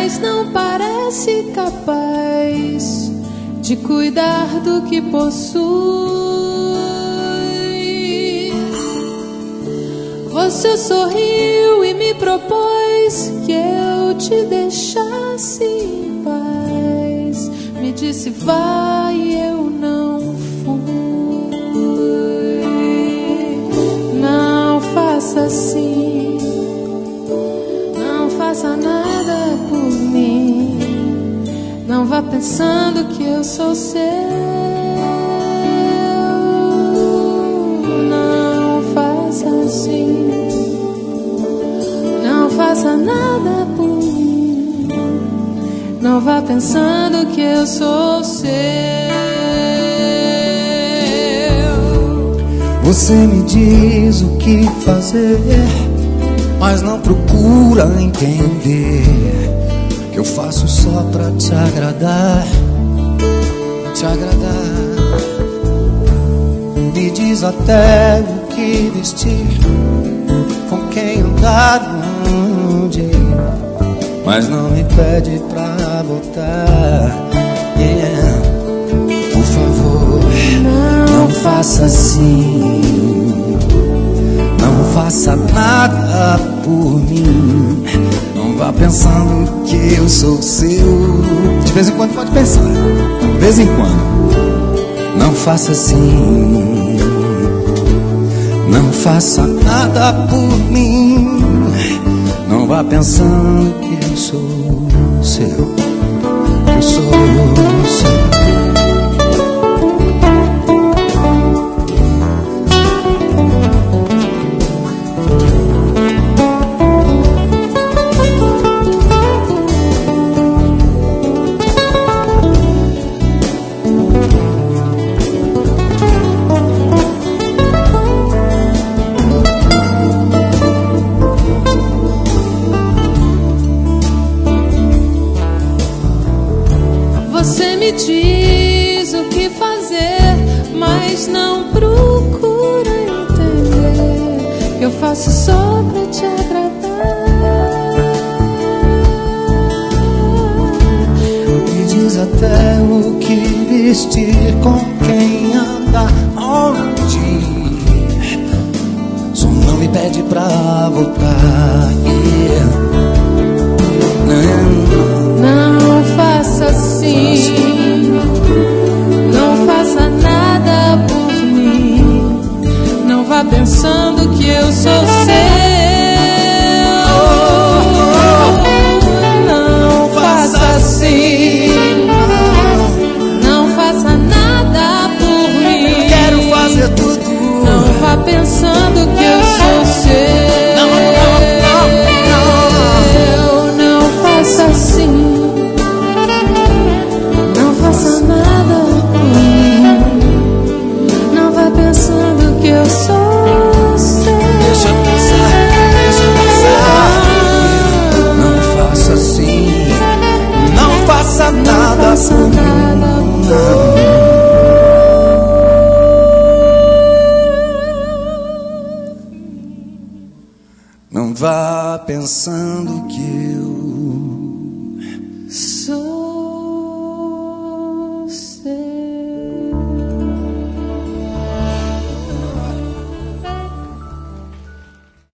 mas não parece capaz de cuidar do que possui. Você sorriu e me propôs que eu te deixasse em paz. Me disse vai, eu não fui. Não faça assim, não faça nada por mim. Não vá pensando que eu sou seu. Não faça assim, não faça nada por mim. Não vá pensando que eu sou seu. Você me diz o que fazer, mas não procura entender que eu faço só pra te agradar, te agradar. Me diz até o que vestir, com quem andar, onde ir, mas não me pede pra voltar. Yeah. Por favor, não faça assim, não faça nada por mim. Não vá pensando que eu sou seu. De vez em quando pode pensar, de vez em quando. Não faça assim, não faça nada por mim. Não vá pensando que eu sou seu, que eu sou seu. Você me diz o que fazer, mas não procura entender que eu faço só pra te agradar. Me diz até o que vestir, com quem andar, onde ir. Só não me pede pra voltar. Yeah. Não faça assim, não faça nada por mim. Não vá pensando que eu sou seu. Não faça assim, não faça nada por mim. Quero fazer tudo. Não vá pensando que eu sou seu. Não faça assim, não faça nada por mim. Não vá pensando que eu sou seu. Deixa eu pensar. Não faça assim, não faça nada por mim. Não vá pensando que eu Sou